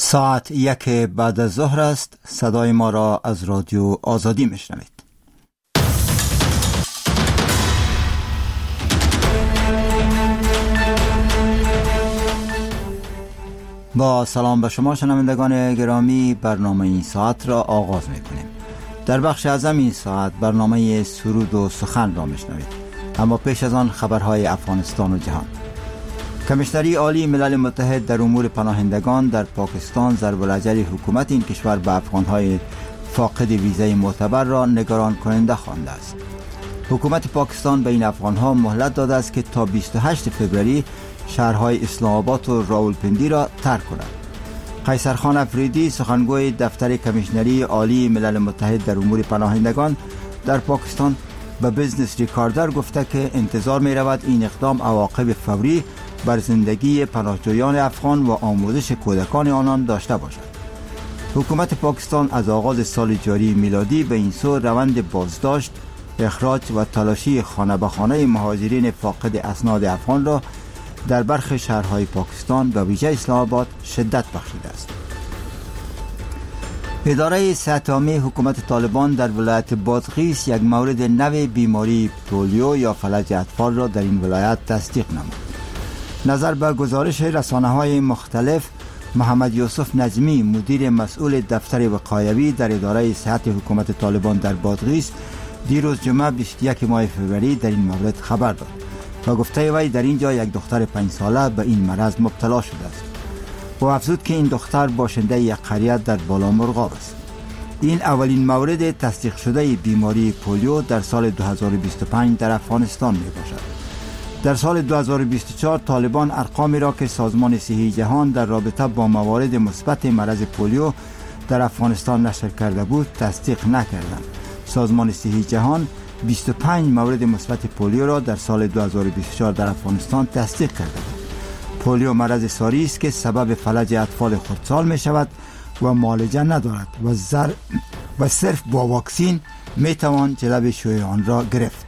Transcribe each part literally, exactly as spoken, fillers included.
ساعت یک بعد از ظهر است. صدای ما را از رادیو آزادی میشنوید. با سلام به شما شنوندگان گرامی، برنامه این ساعت را آغاز میکنیم. در بخش اعظم این ساعت برنامه سرود و سخن را میشنوید، اما پیش از آن خبرهای افغانستان و جهان. کمیشنری عالی ملل متحد در امور پناهندگان در پاکستان ضرب الاجل حکومت این کشور به افغانهای فاقد ویزای معتبر را نگران کننده خوانده است. حکومت پاکستان به این افغانها مهلت داده است که تا بیست و هشتم فوریه شهرهای اسلام آباد و راولپندی را ترک کنند. قیصرخان افریدی، سخنگوی دفتر کمیشنری عالی ملل متحد در امور پناهندگان در پاکستان، به بیزنس ریکاردر گفته که انتظار می رود این اقدام عواقب فوری بر زندگی پناهجویان افغان و آموزش کودکان آنان داشته باشد. حکومت پاکستان از آغاز سال جاری میلادی به این سو روند بازداشت، اخراج و تلاشی خانه به خانه مهاجرین فاقد اسناد افغان را در برخی شهرهای پاکستان به ویژه اسلام آباد شدت بخشیده است. اداره صحت عامه حکومت طالبان در ولایت بادغیس یک مورد نو بیماری پولیو یا فلج اطفال را در این ولایت تصدیق نمود. نظر به گزارش رسانه‌های مختلف، محمد یوسف نجمی، مدیر مسئول دفتر وقایوی در اداره صحت حکومت طالبان در بادغیس، دیروز جمعه بیست و یکم ماه فوریه در این مورد خبر داد و گفته وی در اینجا یک دختر پنج ساله به این مرض مبتلا شده است. و افزود که این دختر باشنده یک قریه در بالامرغاب است. این اولین مورد تصدیق شده بیماری پولیو در سال دو هزار و بیست و پنج در افغانستان می باشد. در سال دو هزار و بیست و چهار طالبان ارقامی را که سازمان صحی جهان در رابطه با موارد مثبت مرض پولیو در افغانستان نشر کرده بود تصدیق نکردند. سازمان صحی جهان بیست و پنج مورد مثبت پولیو را در سال دو هزار و بیست و چهار در افغانستان تصدیق کرده بود. پولیو مرض ساری است که سبب فلج اطفال خردسال می شود و معالجه ندارد و زر و صرف با واکسین می توان جلب شیوع آن را گرفت.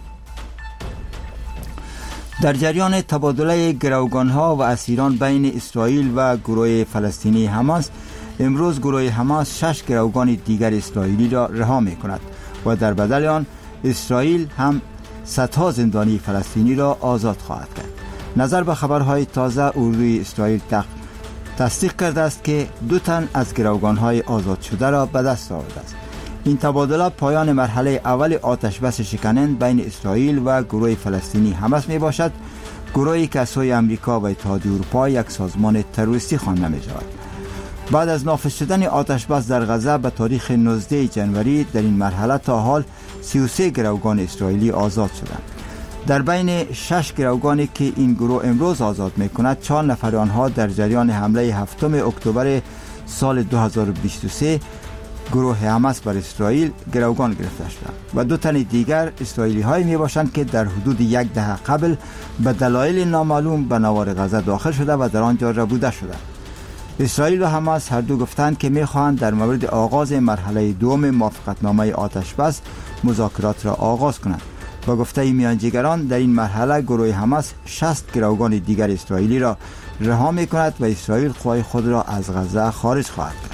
در جریان تبادله گروگانها و اسیران بین اسرائیل و گروه فلسطینی حماس، امروز گروه حماس شش گروگان دیگر اسرائیلی را رها می کند و در بدل آن اسرائیل هم صدها زندانی فلسطینی را آزاد خواهد کرد. نظر به خبرهای تازه، اردوی اسرائیل تصدیق کرده است که دو تن از گروگانهای آزاد شده را به دست آورده است. این تبادله پایان مرحله اول آتش بس شکننده بین اسرائیل و گروه فلسطینی حماس می باشد، گروهی که از سوی امریکا و اتحادیه اروپا یک سازمان تروریستی خوانده می شود. بعد از نافذ شدن آتش بس در غزه به تاریخ نوزدهم ژانویه در این مرحله تا حال سی و سه گروگان اسرائیلی آزاد شدند. در بین شش گروگانی که این گروه امروز آزاد می کند، چهار نفر آنها در جریان حمله هفتم اکتبر سال دو هزار و بیست و سه گروه حماس بر اسرائیل گروگان گرفته شدند و دو تن دیگر اسرائیلی هایی می باشند که در حدود یک دهه قبل به دلایل نامعلوم به نوار غزه داخل شده و در آنجا ربوده شدند. اسرائیل و حماس هر دو گفتند که می خواهند در مورد آغاز مرحله دوم موافقتنامه آتش بس مذاکرات را آغاز کنند. با گفته میانجیگران در این مرحله گروه حماس شصت گروگان دیگر اسرائیلی را رها می کند و اسرائیل قوای خود را از غزه خارج خواهد کرد.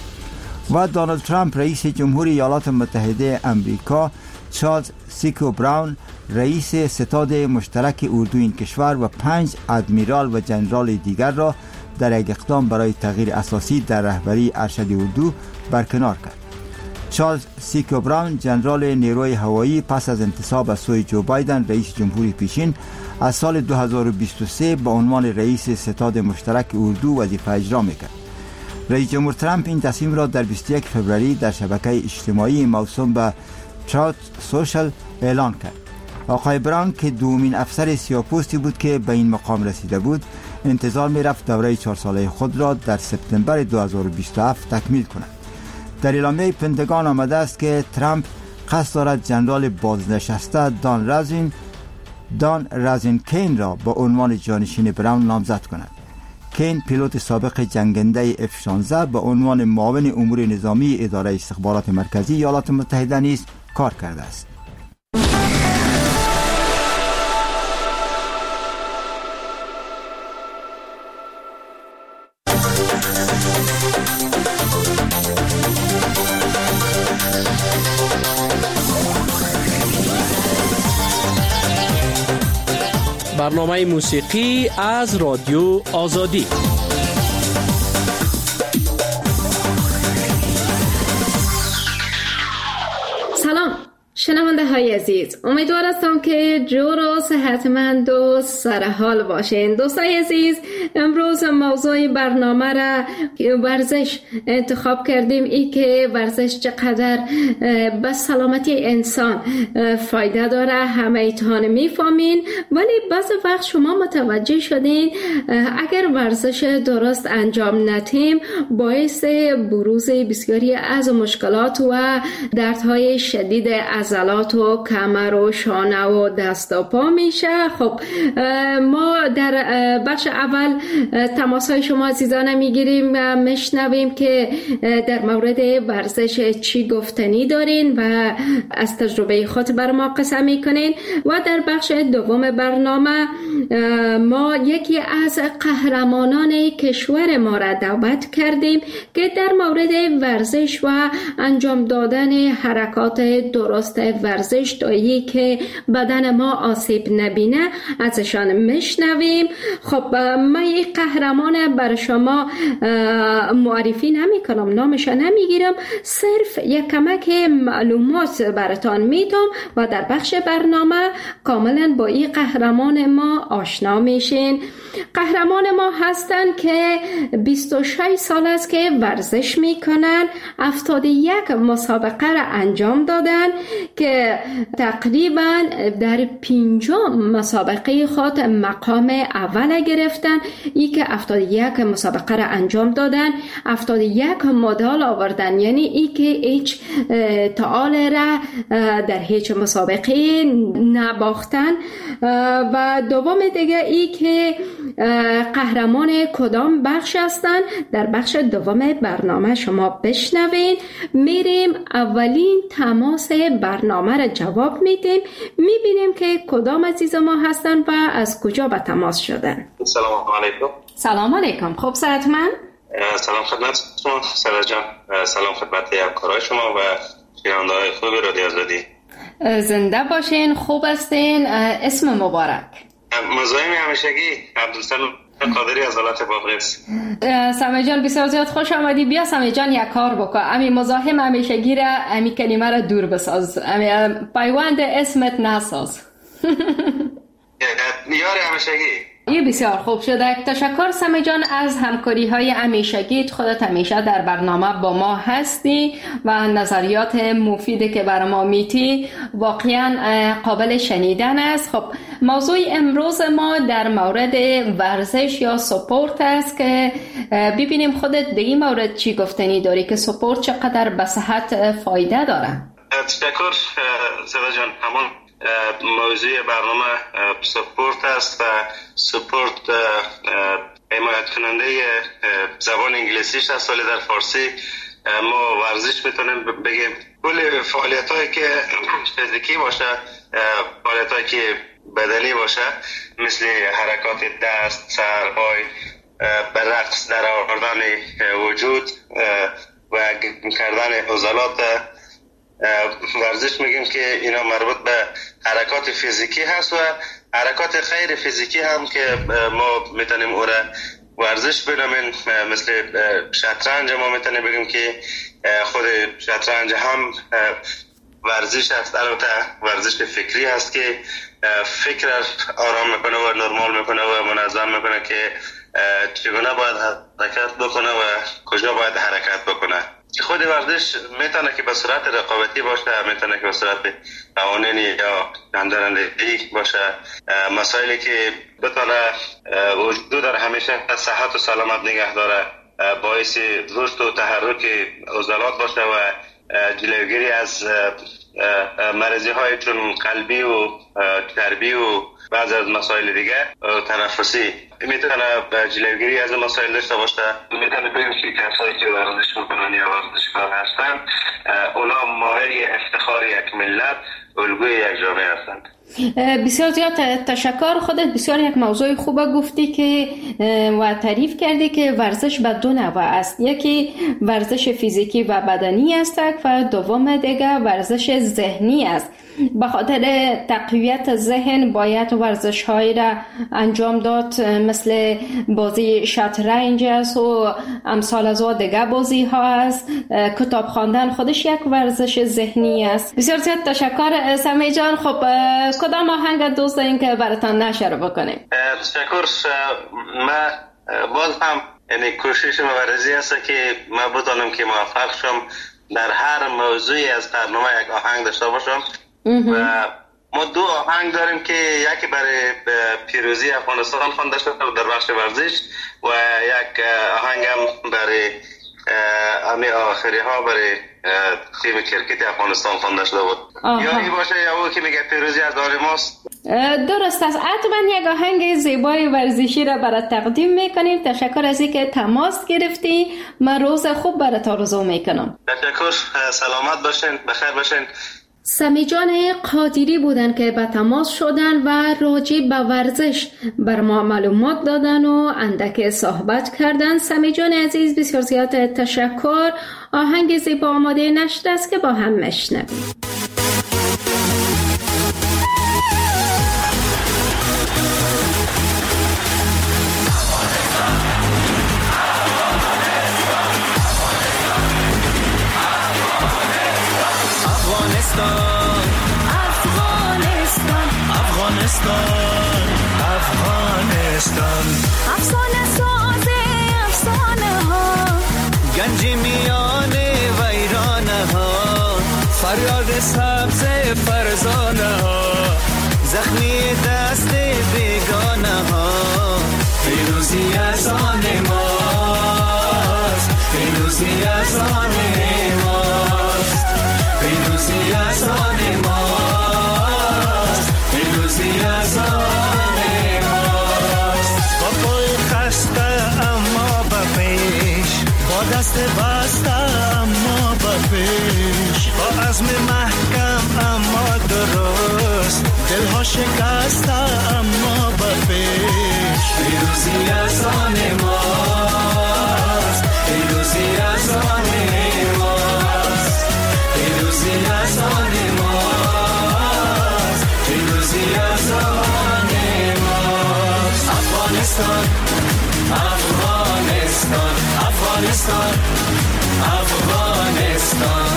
و دونالد ترامپ رئیس جمهوری ایالات متحده امریکا، چارلز سیکو براون رئیس ستاد مشترک اردو این کشور و پنج ادمیرال و جنرال دیگر را در یک اقدام برای تغییر اساسی در رهبری ارشد اردو برکنار کرد. چارلز سیکو براون، جنرال نیروی هوایی، پس از انتصاب از سوی جو بایدن رئیس جمهوری پیشین از سال دو هزار و بیست و سه به عنوان رئیس ستاد مشترک اردو وظیفه اجرا میکرد. رئیس جمهور ترامپ این تصمیم را در بیست و یک فوریه در شبکه اجتماعی موسوم به تروت سوشل اعلان کرد. آقای براون که دومین افسر سیاه‌پوستی بود که به این مقام رسیده بود، انتظار می‌رفت دوره چهار ساله خود را در سپتامبر دو هزار و بیست و هفت تکمیل کند. در اعلامیه پنتاگون آمده است که ترامپ قصد دارد جنرال بازنشسته دان رازین دان رازین کین را به عنوان جانشین براون نامزد کند. کین پیلوت سابق جنگنده اف شانزده به عنوان معاون امور نظامی اداره استخبارات مرکزی ایالات متحده نیز کار کرده است. برنامه موسیقی از رادیو آزادی. سلام شنونده های عزیز، امیدوار هستم که جور و صحتمند و سرحال باشین. دوستای عزیز، امروز موضوع برنامه را ورزش انتخاب کردیم. ای که ورزش چقدر به سلامتی انسان فایده داره همه ایتان میفهمین، ولی بعض وقت شما متوجه شدین اگر ورزش درست انجام ندیم باعث بروز بسیاری از مشکلات و دردهای شدید عضلات و کمر و شانه و دست و پا میشه. خب ما در بخش اول تماسهای شما عزیزان میگیریم و میشنویم که در مورد ورزش چی گفتنی دارین و از تجربه خود بر ما قصه میکنین، و در بخش دوم برنامه ما یکی از قهرمانان کشور ما را دعوت کردیم که در مورد ورزش و انجام دادن حرکات درست ورزش دایی که بدن ما آسیب نبینه ازشان میشنویم. خب من یک قهرمان بر شما معرفی نمی کنم، نامشان نمیگیرم، صرف یک کمک معلومات براتان میدم و در بخش برنامه کاملا با این قهرمان ما آشنا میشین. قهرمان ما هستن که بیست و شش سال است که ورزش میکنن، هفتاد و یک مسابقه را انجام دادن که تقریبا در پنجم مسابقه خود مقام اول گرفتن. ای که هفتاد و یک مسابقه را انجام دادن، هفتاد و یک مدال آوردن، یعنی ای که هیچ تعال را در هیچ مسابقه نباختن. و دوم دیگه ای که قهرمان کدام بخش هستن در بخش دوم برنامه شما بشنوین. میریم اولین تماس برنامه را جواب میدیم، میبینیم که کدام عزیز ما هستن و از کجا به تماس شدن. سلام علیکم. سلام علیکم. خوب صحتمند؟ سلام خدمت شما سرا جان، سلام خدمت همکارای شما و شنونده‌های خوب رادیو آزادی. زنده باشین، خوب هستین. اسم مبارک؟ مزاحم همیشگی عبدالسلام قادری از ولایت بادغیس. سمی جان بسیار زیاد خوش آمدی. بیا سمی جان یک کار بکن، امی مزاحم همیشگی را، امی کلمه را دور بساز، امی پیوند اسمت نساز. یار همیشگی. یه بسیار خوب شده. تشکر سمی جان از همکاری های همیشگیت. خودت همیشه در برنامه با ما هستی و نظریات مفیدی که بر ما میتی واقعا قابل شنیدن است. خب موضوع امروز ما در مورد ورزش یا سپورت است که ببینیم خودت در این مورد چی گفتنی داری که سپورت چقدر به صحت فایده داره. تشکر سدا جان. همون موضوع برنامه سپورت است و سپورت حمایت کننده زبان انگلیسیش است، ولی در فارسی ما ورزش میتونیم بگیم کل فعالیت هایی که فیزیکی باشه، فعالیت هایی که بدنی باشه، مثل حرکات دست، سر، پای، به رقص در آوردن وجود و کردن عضلات ورزش میگیم که اینا مربوط به حرکات فیزیکی هست و حرکات غیر فیزیکی هم که ما میتونیم او را ورزش بنامیم، مثل شطرنج ما میتونیم بگیم که خود شطرنج هم ورزش است. البته ورزش فکری هست که فکر آرام میکنه و نرمال میکنه و منظم میکنه که چگونه باید حرکت بکنه و کجا باید حرکت بکنه. خود ورزش میتونه که به صورت رقابتی باشه، میتونه که به صورت قوانینی یا اندرندگی باشه، مسائلی که بتونه وجود داره همیشه صحت و سلامت نگه داره، باعث رشد و تحرک عضلات باشه و جلوگیری از مرضی های چون قلبی و چربی و بعض از مسائل دیگه تنفسی میتونه جلوگیری از مسائل داشته باشه. میتونه بگیم که کسایی که ورزش میکنن یا ورزشکار هستن اونا مایه افتخار یک ملت، الگوی یک جامعه هستند. بسیار زیاد تشکر. خودت بسیار یک موضوع خوبه گفتی که و تعریف کردی که ورزش به دو نوع است. یکی ورزش فیزیکی و بدنی است و دوم دیگه ورزش ذهنی است. به خاطر تقویت ذهن باید ورزش هایی را انجام داد مثل بازی شطرنج است و امثال از دیگه بازی ها است. کتاب خواندن خودش یک ورزش ذهنی است. بسیار زیاد تشکر سمی جان. خب کدام آهنگ دوست دارین که براتان نشر بکنیم؟ تشکر. ما باز هم یعنی کوشش مبارزی است که ما بتونم که موفق شم در هر موضوعی از برنامه یک آهنگ داشته باشم. و ما دو آهنگ داریم که یکی برای پیروزی افغانستان خوانده شده در بخش ورزش و یک آهنگ هم برای امی آخری ها برای تیم کرکت افغانستان خوانده شده بود. یا این باشه یا او که میگه پیروزی از آن ماست. درست است. حتما یک آهنگ زیبای ورزشی را برات تقدیم میکنیم. تشکر از اینکه تماس گرفتی. من روز خوب برات آرزو میکنم. تشکر. سلامت باشین، بخیر باشین. سمی جان قادری بودن که به تماس شدن و راجع به ورزش بر ما معلومات دادن و اندک صحبت کردن. سمی جان عزیز بسیار زیاد تشکر. آهنگ زیبا آماده نشر است که با هم مشنویم. افغانستان افغانستان افسانه ساز افسانه ها، گنج میان ویرانه ها، فریاد سبز فرزانه ها، زخمی دست بیگانه ها. پیروزی از آن ماست، پیروزی از آن ماست، پیروزی از آن ماست، پیروزی از آن ماست. با پای خسته اما به پیش، با دست بسته اما به پیش، با عزم محکم اما درست، دلها شکسته اما به پیش. پیروزی از آن ماست، پیروزی از آن ماست، پیروزی از آن ماست، پیروزی از آن ماست. افغانستان افغانستان افغانستان افغانستان.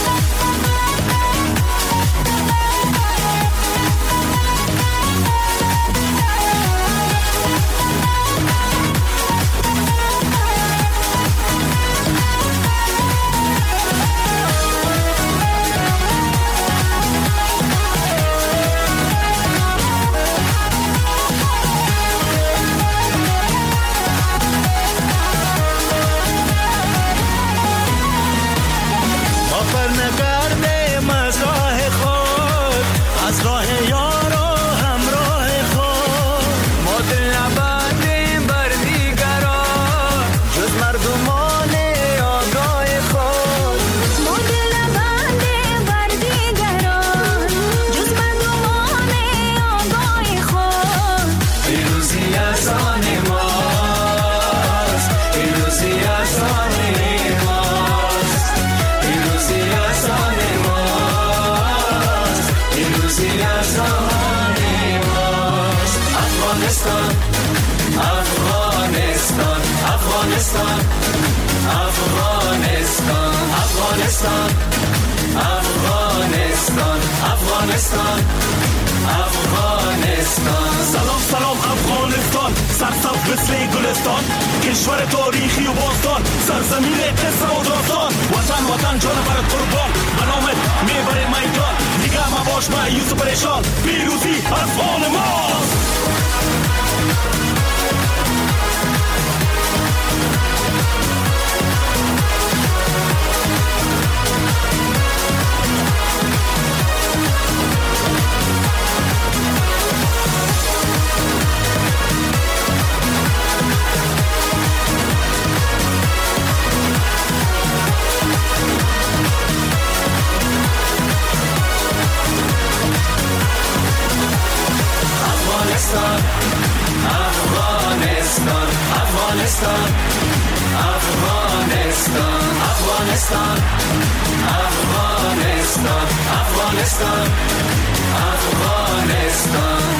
Afghanistan, Afghanistan, Afghanistan, Afghanistan, Afghanistan. سلام سلام افغانستان، سرسبز مثل گلستان، کشور تاریخی و باستان، سرزمین قصه و داستان. وطن وطن جان برات قربان، به نامت میبره میدان. دیگه مباش مایوس و پریشان، پیروزی از آن ماست. افغانستان افغانستان افغانستان افغانستان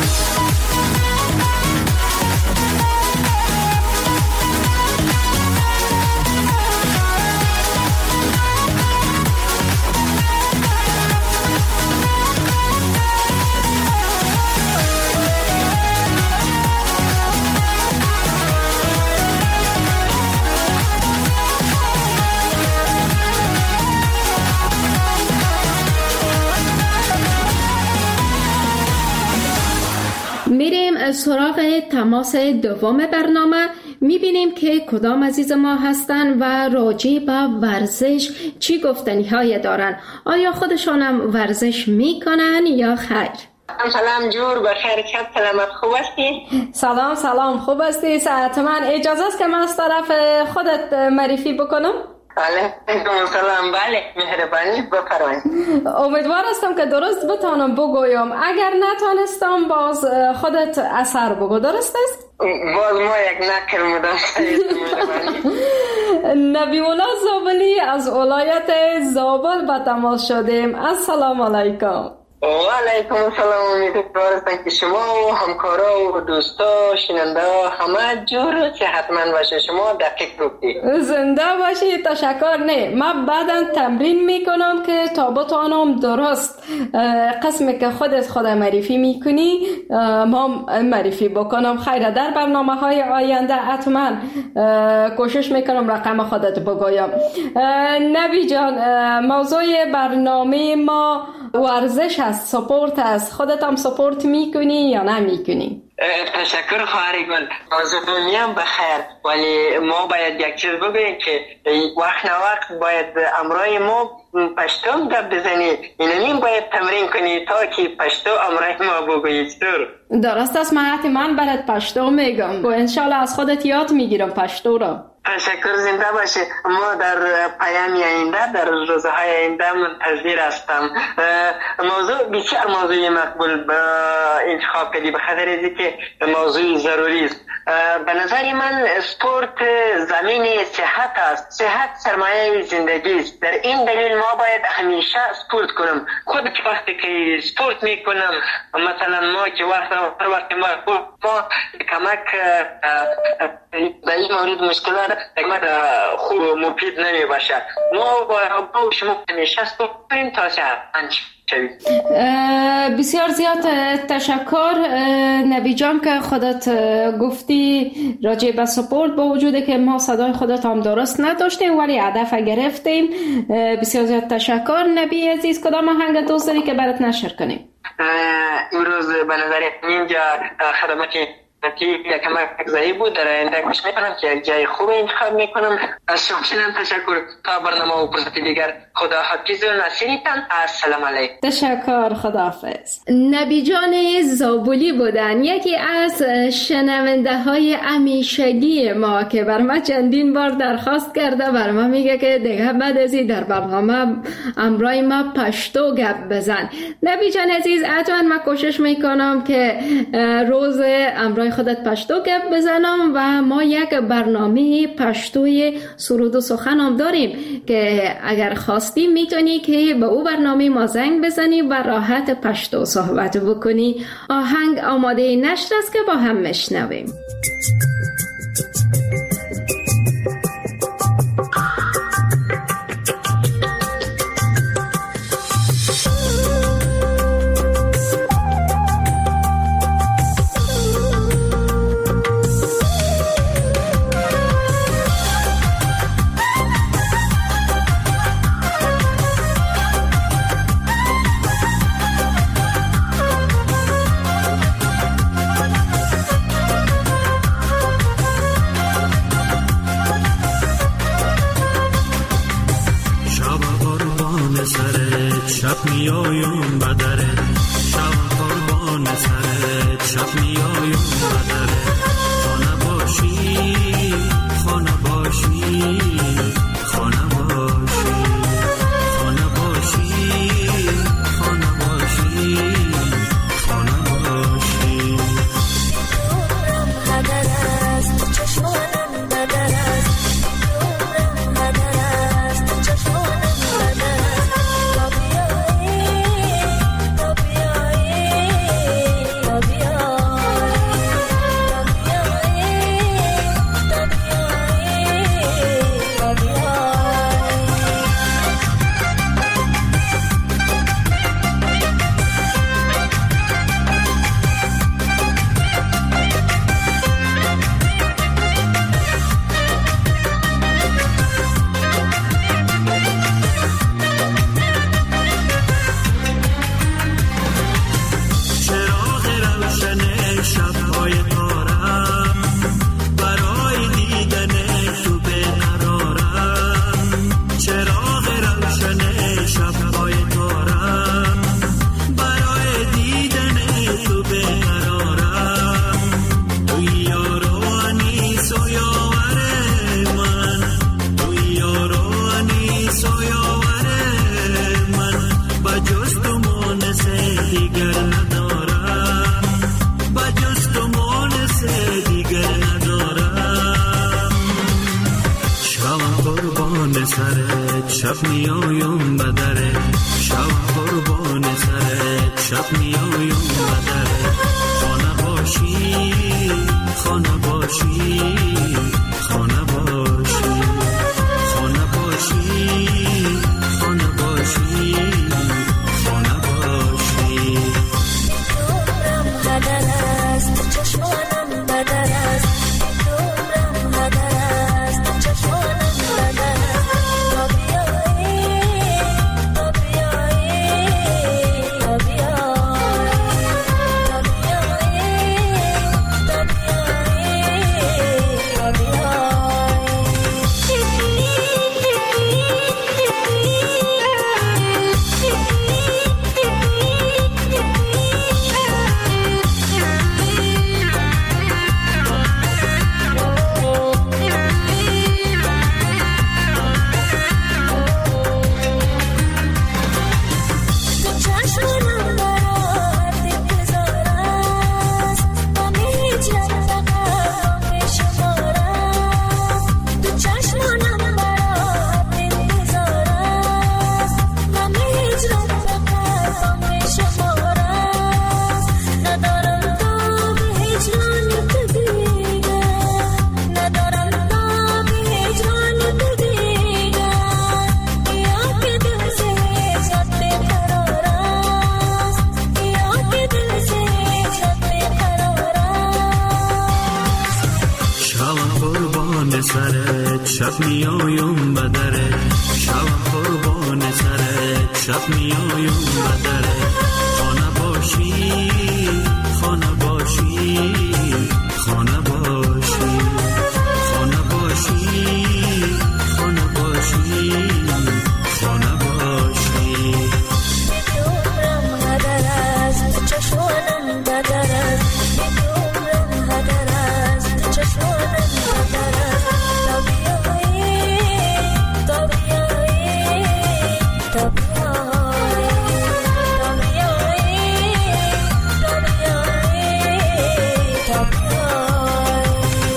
میریم سراغ تماس دوم برنامه. میبینیم که کدام عزیز ما هستن و راجع به ورزش چی گفتنی های دارن. آیا خودشانم ورزش میکنن یا خیر؟ سلام جور بخیر، شب سلامت، خوب هستی؟ سلام سلام، خوب هستی؟ ساعت من اجازه است که من از طرف خودت معرفی بکنم؟ علیکم سلام. بله مهربانی بفرمایید. امیدوار هستم که درست بتانم بگویم. اگر نتانستم باز خودت اثر بگو. درست است؟ باز ما یک نکر مدام مهربانی. نبی الله زابلی از ولایت زابل به تماس شدیم. السلام علیکم. و علیکم السلام. امیدوارم که شما و همکارا و دوستا شنونده همه جور صحتمند باشه. شما دقیق گفتی. زنده باشی. تشکر. نه من بعدا تمرین میکنم که تا بتانم درست قسمی که خودت خود معرفی میکنی ما معرفی بکنم. خیره در برنامه های آینده حتما کوشش میکنم رقم خودت بگویم. نبی جان، موضوع برنامه ما ورزش است، سپورت است. خودت هم سپورت میکنی یا نمیکنی؟ تشکر خواهر گل. موضوع هم بخیر، ولی ما باید یک چیز بگویم که وقت نه وقت باید امرای ما پشتو گپ بزنی. اینو باید تمرین کنی تا که پشتو امرای ما بگویی. چطور؟ درست است. من حتما برات پشتو میگم و انشالله از خودت یاد میگیرم پشتو را. تشکر. زنده باشه. ما در پیام آینده، در روزهای آینده منتظر هستم. موضوع بسیار موضوع مقبول با انتخاب کردی به خاطر اینکه موضوع ضروری است. به نظر من اسپورت زمین صحت است. صحت سرمایه زندگی است. در این دلیل ما باید همیشه اسپورت کنم. خود که وقتی که اسپورت میکنم، مثلا ما که وقت هر وقت ما ما کمک در این مورد مشکلات اگر خوب مفید نمی باشد. ما با شما همیشه اسپورت کنیم تا صحتمند شویم. بسیار زیاد تشکر نبی جان که خودت گفتی راجع به سپورت، با وجوده که ما صدای خودت هم درست نداشتیم ولی هدف گرفتیم. بسیار زیاد تشکر نبی عزیز. کدام آهنگ دوست داری که برات نشر کنیم؟ امروز به نظر اینجا خدمات یک کمک ضعیف بود. در آینده کوشش میکنم که یک جای خوب انتخاب میکنم. از شما تشکر. تا برنامه و فرصت دیگر خدا حافظ و نصیرتان. السلام علیکم. تشکر. خداحافظ. نبی جان زابلی بودن، یکی از شنونده های همیشگی ما که بر ما چندین بار درخواست کرده. بر ما میگه که دیگه بعد از این در برنامه امرای ما پشتو گپ بزن. نبی جان عزیز، حتما من کوشش میکنم که روز امرای خودت پشتو گپ بزنم و ما یک برنامه پشتوی سرود و سخن هم داریم که اگر خواستی میتونی که به او برنامه ما زنگ بزنی و راحت پشتو صحبت بکنی. آهنگ آماده نشر است که با هم مشنویم. شب میایم بدره شب قربان سرت شب میایم بدره خانه باشی خانه باشی خانه باشی خانه باشی خانه باشی خانه باشی قدر است چشمانم قدر است قدر است چشمانم قربان سرت شب میایم بدره شب قربان سرت شب میایم بدره خانه باشی خانه باشی خانه باشی خانه باشی خانه باشی خانه باشی دورم هدر است چشمانم بدر است دورم هدر است چشمانم بدر است تا بیایی تا بیایی تا بیایی تا بیایی تا بیایی تا بیایی سرت شب میایم بدره شب قربان سرت شب میایم بدره خانه باشی خانه باشی خانه باشی خانه باشی خانه باشی خانه باشی دورم هدر است چشمانم بدر است دورم هدر است چشمانم بدر است تا بیایی تا بیایی تا بیایی تا بیایی تا بیایی تا بیایی.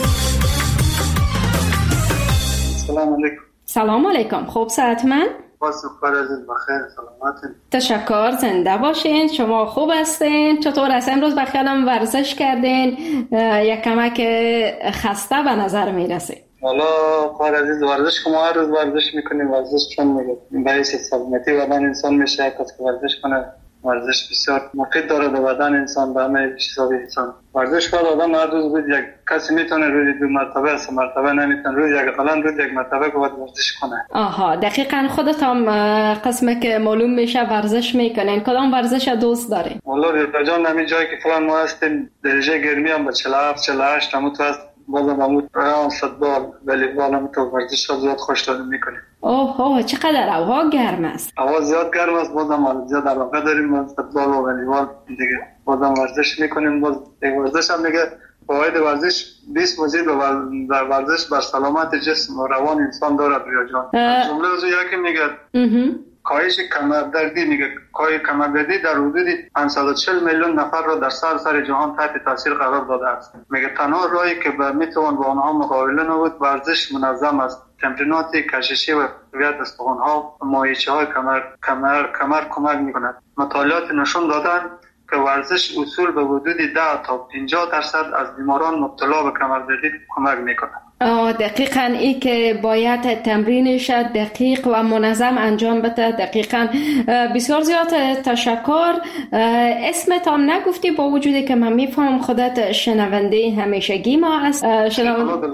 سلام علیکم. سلام علیکم. خوب صحتمند؟ واسه خیر عزیز بخیر سلامتین. تشکر زنده باشین. شما خوب هستین؟ چطور است امروز؟ بخیرم ورزش کردین؟ یک کمک خسته به نظر میرسید. والا خیر عزیز ورزش که ما هر روز ورزش میکنیم. ورزش چون میگه باعث سلامتی بدن انسان میشه. کسی که ورزش کنه ورزش بسیار مفید داره به بدن انسان به همه چیزهای انسان. ورزش کنه آدم هر روز بود یک کسی میتونه روزی دو مرتبه سه مرتبه نمیتونه روز یک قلن روز یک مرتبه باید ورزش کنه. آها دقیقاً خودت هم قسمه که معلوم میشه ورزش میکنین. کدام ورزش دوست دارین؟ والا رجان همین جایی که فلان ما هستیم درجه گرمی هم به چهل و هفت چهل و هشت هم تو هست. بازم همون رام فوتبال والیبال هم تو ورزش ها زیاد خوشحال میکنیم. اوه اوه چقدر هوا گرم است. هوا زیاد گرم است. بازم زیاد علاقه داریم با فوتبال و والیبال دیگه. بازم ورزش میکنیم. باز ورزش هم میگه فواید ورزش بیست مزید در ورزش بر سلامت جسم و روان انسان دارد ریا جان. جمله از یکی میگه کاهش کمردردی میگه کاهش کمردردی در حدود پانصد و چهل میلیون نفر را در سراسر جهان تحت تاثیر قرار داده است. میگه تنها راهی که به میتوان با آنها مقابله نمود ورزش منظم است. تمرینات کششی و تقویت استخوان‌ها و مایچه‌های کمر کمر کمر کمک می‌کند. مطالعات نشون دادند که ورزش اصول به حدود ده تا پنجاه درصد از بیماران مبتلا به کمردردی کمک می‌کند. آه دقیقاً ای که باید تمرینش دقیق و منظم انجام بده. دقیقاً بسیار زیاد تشکر. اسمت هم نگفتی با وجودی که من میفهم خودت شنونده همیشگی ما است. شنونده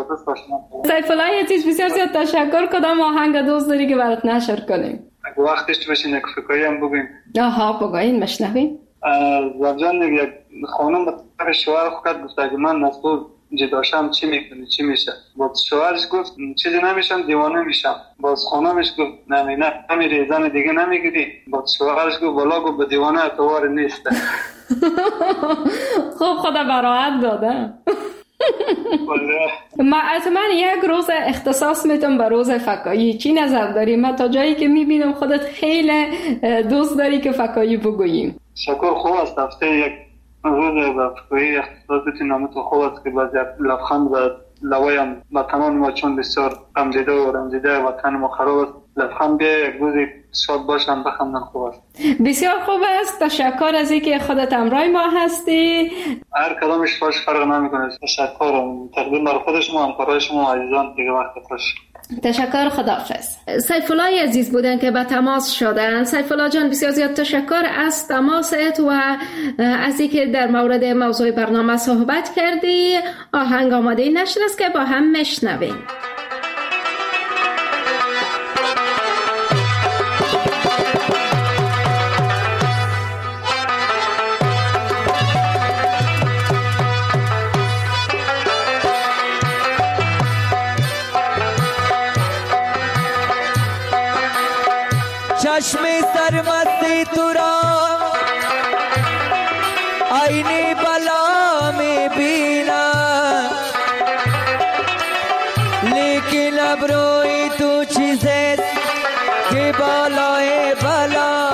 سیف الله عزیز بسیار زیاد تشکر. کدام آهنگ دوست داری که برات نشر کنیم؟ وقتش بشین یک فکایی هم بگیم. آها بگوین مشنویم. زوجان یک خانم به شوهر خود گفت اگه من مسئول جداشم چی میکنی چی میشه؟ باز شوهرش گفت چیزی نمیشم دیوانه میشم. باز خانمش گفت نه نه نمیری زن دیگه نمیگیری. باز شوهرش گفت والا گفت به دیوانه اعتبار نیست. خوب خدا براحت داده. ما از من یک روز اختصاص میتونم به روز فکایی. چی نظر داری؟ من تا جایی که میبینم خودت خیلی دوست داری که فکایی بگوییم. شکر خوب است. هفته یک روز به فکایی اختصاص بتونم تو خوب است که باز لبخند و لوایم وطنان ما چون بسیار غمزده و رنجیده وطن ما خراب است. لبخند بیا یک روزی شاد باشم بخندن خوب است. بسیار خوب است. تشکر از اینکه خودت همراه ما هستی. هر کدامش باش فرق نمیکنه. تشکر تقدیم بر خود شما، همکارای شما عزیزان. دیگه وقت خوش. تشکر، خداحافظ. سیف الله عزیز بودن که به تماس شدن. سیف الله جان بسیار زیاد تشکر از تماست و از اینکه در مورد موضوع برنامه صحبت کردی. آهنگ آماده نشر است که با هم میشنویم. چشم سرمستی تو را آینه بلا می بینم، لیکن ابروی تو چیزت که بالای بلا.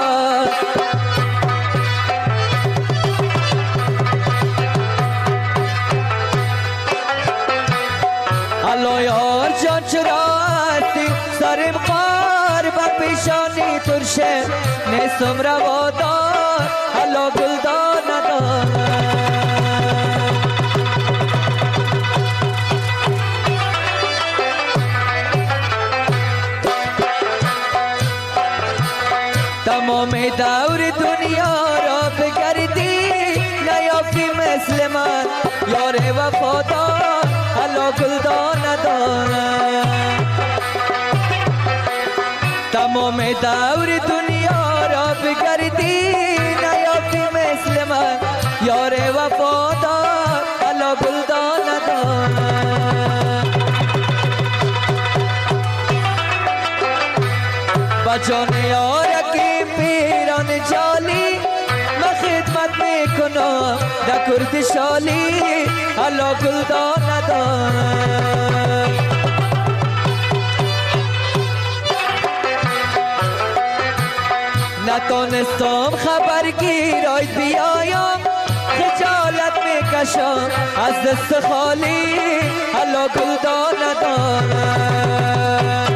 الو یار جان چرا هستی سرم قار بر پیشانی ترشه نیستم روادار. الو گلدان ندارم تمام دور دنیا را بگردی نیافتی مثل من یار وفادار. الو گلدان ندارم تمام دور دنیا را بگردی نیافتی مثل من یار وفادار. الو گلدان ندارم با جان یارکی پیران جالی من خدمت میکنم در کرد شالی. الو گلدان ندارم نتونستم خبرگیرای بیایم خجالت میکشم از دست خالی. الو گلدان ندارم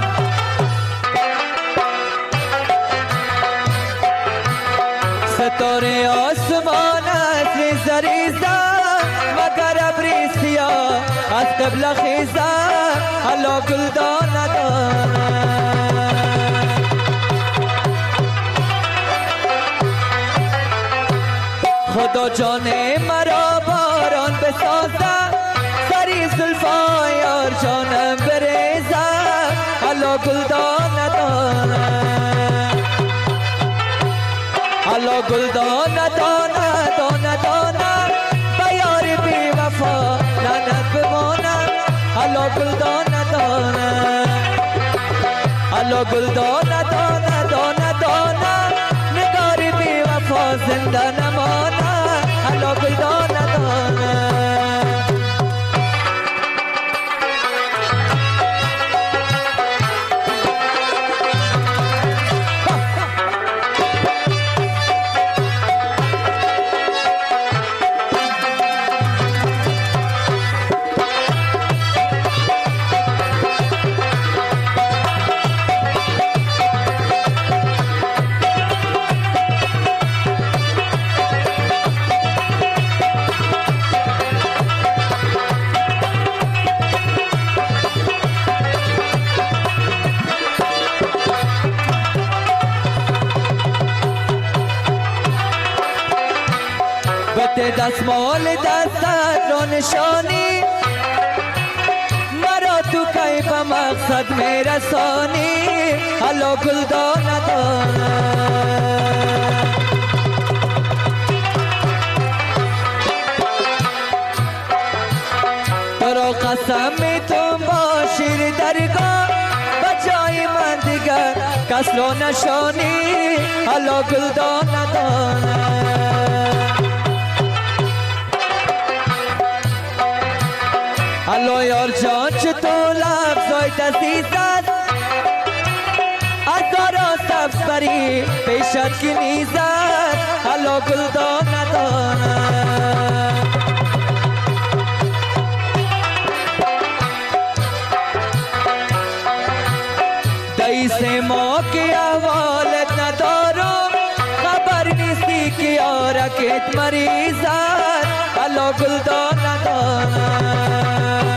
ستاره آسمان از ریزه ریزه مگر ابری سیاه از قبله خیزه. الو گلدان ندارم خدا جان مرا باران بسازه سری زلفای یار جانم بریزه. الو گلدان ندارم الو گلدان ندانه دانه دانه به یار بی وفا لعنت بمانم. الو گلدان ندانه الو گلدان ندانه دانه دانه نگار بی وفا زنده نمانه. الو گلدان ندانه دستمال دستت را نشانی مرا تو کی به مقصد میرسانی. الو گلدان ندارم تو را قسم میتون با شیر درگاه به جای من دیگر کس را نشانی. الو گلدان ندارم الو یار جان چطور لفظای دستیزد از دارا سبز بری پیشت کی نیزد. الو گلدان ندارم مثل ما که احوالت ندارم، خبر نیستی که یارکت مریضن حالا گلدان ندارم.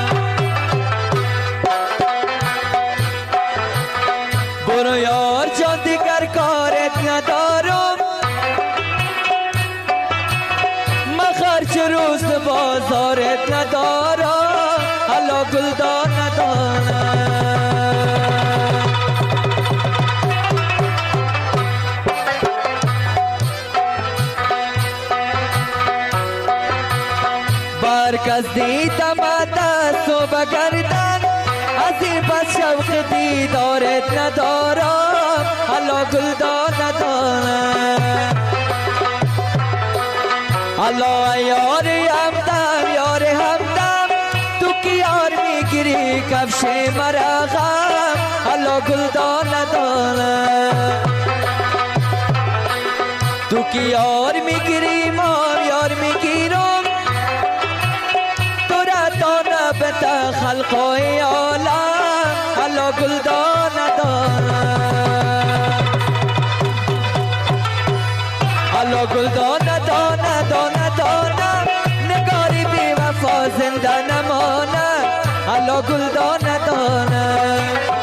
برو یار جان دیگر کارت ندارم، مخرج روز بازارت ندارم حالا گلدان ندارم. برکز دیدم دست و بگردن، از این پس شوق دیدارت ندارم حالا گلدان ندارم. حالا یار همدم یار همدم، تو که یار میگیری کفش مرغم حالا گلدان ندارم. تو که یار میگیری ما یار میگیرم، تو را دانه بتا خلقای عالم حالا گلدان ندارم. حالا گلدان ندانه دانه دانه، نگاری بی وفا زنده نمانه حالا گلدان ندانه.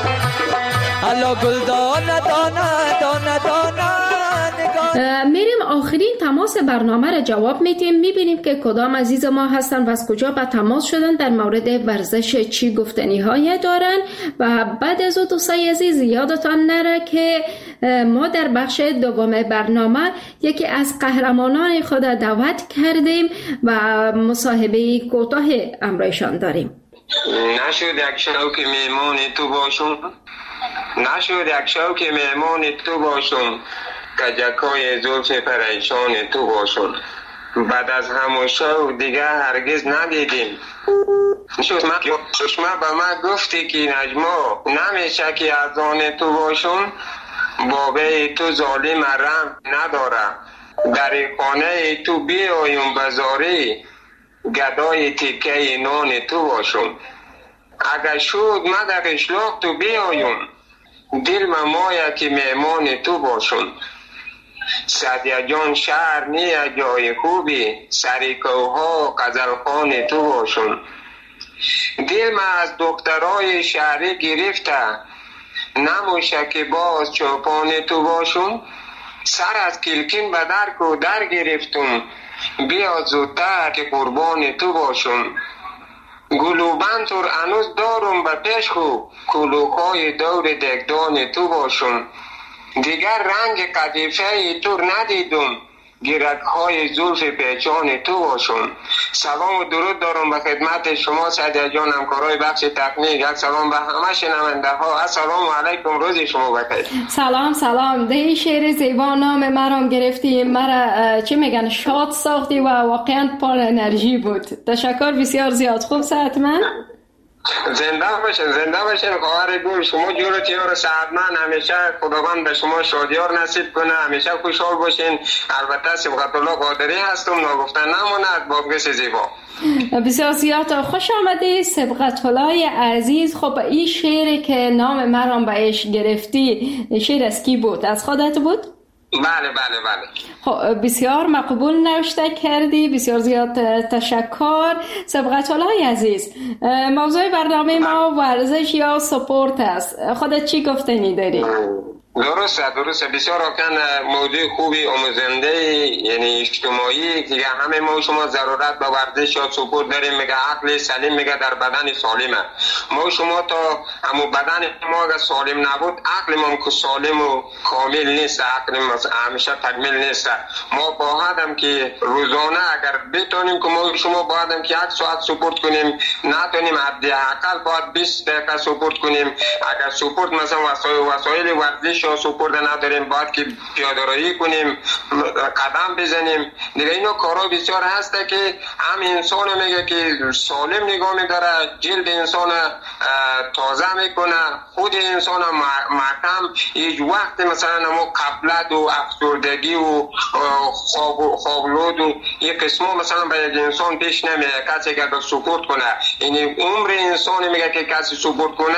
حالا گلدان ندانه دانه دانه. میریم آخرین تماس برنامه را جواب میدیم، میبینیم که کدام عزیز ما هستن و از کجا به تماس شدن، در مورد ورزش چی گفتنی های دارن. و بعد از او دوستای عزیز یادتان نره که ما در بخش دوم برنامه یکی از قهرمانان خود دعوت کردیم و مصاحبه کوتاه امرایشان داریم. نشد یک شوک میمون تو باشم، نشد یک شوک میمون تو باشم، کجکای زلف پریشان تو باشم. بعد از همون شو دیگه هرگز ندیدیم. شما شما به من گفتی که نجما نمیشه که از آن تو باشم، بابه تو ظالم رحم نداره. در خانه تو بیایم بزاری، گدای تکه نان تو باشم. اگر شد من در اشلاق تو بیایم، دل ممایا که میمان تو باشم. سعدیه جان شهر نیه جای خوبی، سریکوها قزلخان تو باشم. دل من از دخترای شهری گرفته، نموشه که باز چوپان تو باشم. سر از کلکین به درک و در گرفتم، بیا زودتر که قربان تو باشم. گلوبند تر انوز دارم به پیش خو، کلوخای دور دگدان تو باشم. دیگر رنگ قدیفه تو ندیدم، گیرک های زلف پیچان تو باشم. سلام و درود دارم به خدمت شما سعدیه جان، همکارای بخش تکنیک. یک سلام به همه شنونده ها. السلام علیکم، روز شما بخیر. سلام سلام. ده شعر زیبا نام مرام گرفتی، مرا چی میگن شاد ساختی و واقعا پر انرژی بود. تشکر بسیار زیاد. خوب صحت من زنده باشین، زنده باشین خواهر گل. شما جورتیار سعادتمند، همیشه خداوند به شما شادیار نصیب کنه، همیشه خوشحال باشین. البته سبقت الله قادری هستم، ناگفتن نماند. بابگس زیبا. بسیار زیاد خوش آمدی سبقت الله عزیز. خب این شعری که نام مرام بهش گرفتی شعر از کی بود؟ از خودت بود؟ بله بله بله. خب بسیار مقبول نوشته کردی، بسیار زیاد تشکر. سبقت الله عزیز، موضوع برنامه ما ورزش یا سپورت است. خودت چی گفتنی داری؟ درسته درسته بسیار واقعا موضوع خوبی آموزنده، یعنی اجتماعی که همه ما شما ضرورت به ورزش یا سپورت داریم. میگه عقل سالم میگه در بدن سالمه. ما شما تا همون بدن ما اگر سالم نبود، عقل ما که سالم و کامل نیست، عقل ما همیشه تکمیل نیست. ما باید که روزانه اگر بتونیم که ما شما باید که یک ساعت سپورت کنیم، نتونیم حداقل باید بیست دقیقه سپورت کنیم. اگر سپورت مثلا وسایل وسایل ورزش یا سپورت نداریم، باید که پیاده‌روی کنیم، قدم بزنیم. دیگه اینا کارا بسیار هسته که هم انسان میگه که سالم نگاه میداره، جلد انسان تازه میکنه، خود انسان محکم. هیچ وقت مثلا ما قبلت و افسردگی و خواب خوابلود و این قسمه مثلا به یک انسان پیش نمیاد. کسی که سپورت کنه، یعنی عمر انسان میگه که کسی سپورت کنه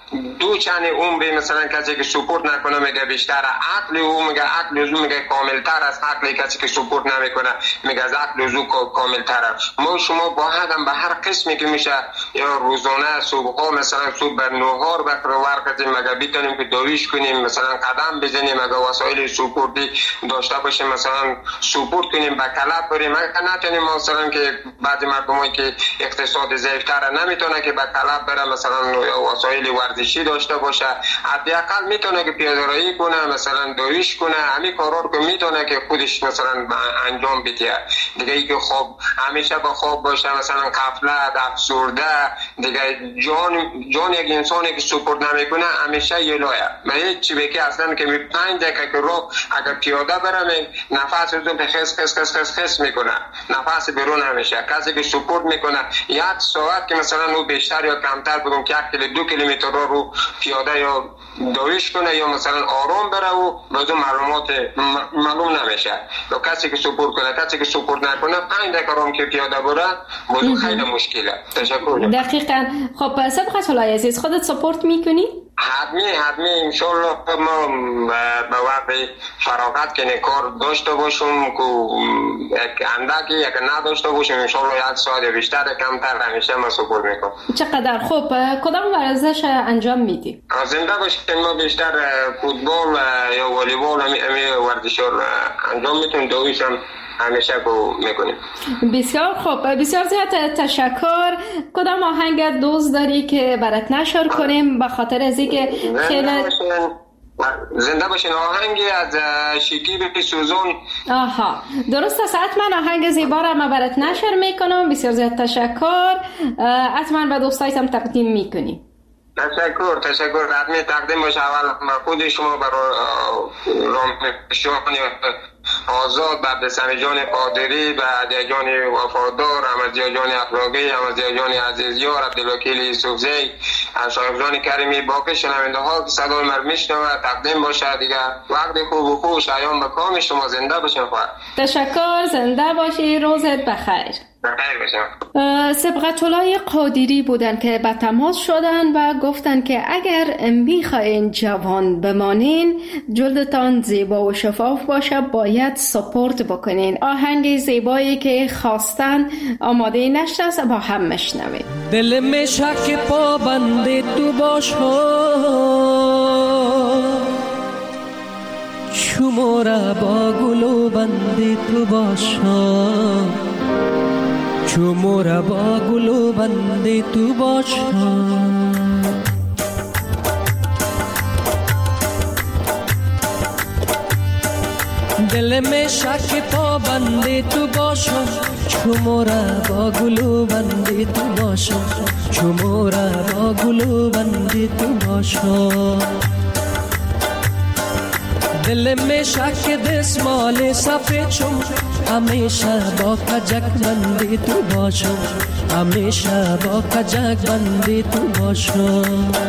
دو چند عمری مثلا کسی که سپورت نکنه میگه بیشتر، عقل او میگه عقل او میگه کاملتر از عقل کسی که سپورت نمیکنه میگه از عقل او کاملتر. ما شما با هم به هر قسمی که میشه یا روزانه صبح مثلا صبح بر نهار بکر ورقتی مگه بیتونیم که دویش کنیم، مثلا قدم بزنیم، مگه وسایل سپورتی داشته باشیم، مثلا سپورت کنیم، به کلب بریم. مگه نتونیم مثلا که بعضی مردمایی که اقتصاد ضعیفتر نمیتونه که به کلب بره مثلا وسایل ورزشی داشته باشه، حداقل میتونه که پیاده‌روی کنه، مثلا دویش کنه، همین کارا رو که میتونه که خودش مثلا انجام بده. دیگه ای که خب همیشه با خواب باشه، مثلا غفلت، افسرده، دیگه جان جان یک انسانی که سپورت نمیکنه همیشه یلایه. من هیچ چی بگی اصلا که می پنج دقیقه که رو اگر پیاده برم نفس رو به خس خس خس خس خس میکنه، نفس بیرون نمیشه. کسی که سپورت میکنه یک ساعت که مثلا او بیشتر یا کمتر بگم که یک کیلو دو کیلومتر رو پیاده یا دویش کنه یا مثلا آرام بره و بازو معلومات معلوم نمیشه. و کسی که سپورت کنه، کسی که سپورت نکنه پنج دقیقه رو که پیاده بره بازو خیلی مشکله. تشکر. دقیقاً. خب سبقت طلای عزیز خودت سپورت میکنی؟ حتمی حتمی انشالله ما به وقت فراغت که کار داشته باشم که یک اندکی یک نداشته باشم انشالله یک ساعت بیشتر کمتر همیشه ما سپورت میکنم. چقدر خوب. کدام ورزش انجام میدی؟ زنده باشیم ما بیشتر فوتبال یا والیبال همی ورزش رو انجام میتونم، دویش هم همیشه کو میکنیم. بسیار خوب، بسیار زیاد تشکر. کدام آهنگ دوست داری که برات نشر کنیم به خاطر از اینکه خیلی زنده باشین؟ آهنگی از شکیب سوزون. آها درست است، حتما آهنگ زیبا را من برات نشر میکنم. بسیار زیاد تشکر. حتما به دوستایتم تقدیم میکنیم. تشکر تشکر حتمی تقدیم باشه. اول خود شما برای رامشانی آزاد، بعد سمی جان قادری، بعد جان وفادار، احمد جان اخلاقی، احمد جان عزیزیار، عبدالوکیل یوسفزی، شایخ کریمی، باقی شنونده ها که صدای من میشنوه تقدیم باشه. دیگه وقت خوب و خوش ایام به کام شما. زنده باشین. خواهد تشکر. زنده باشی. روزت بخیر. سبقت الله قادری بودن که به تماس شدن و گفتن که اگر میخواین جوان بمانین، جلدتان زیبا و شفاف باشه، باید سپورت بکنین. آهنگ زیبایی که خواستن آماده نشته است، با هم مشنوید. دل میں شک پابند تو باشو، چومورا با گلو بند تو باشو، چومورا با گلو بند تو باشو. دل میں شک پابند تو باشو، چومورا با گلو بند تو باشو، چومورا با گلو بند تو باشو. دل میں شک دسمال سفید چون، همیشه با کجک بندی تو باشو، همیشه با کجک بندی تو باشو.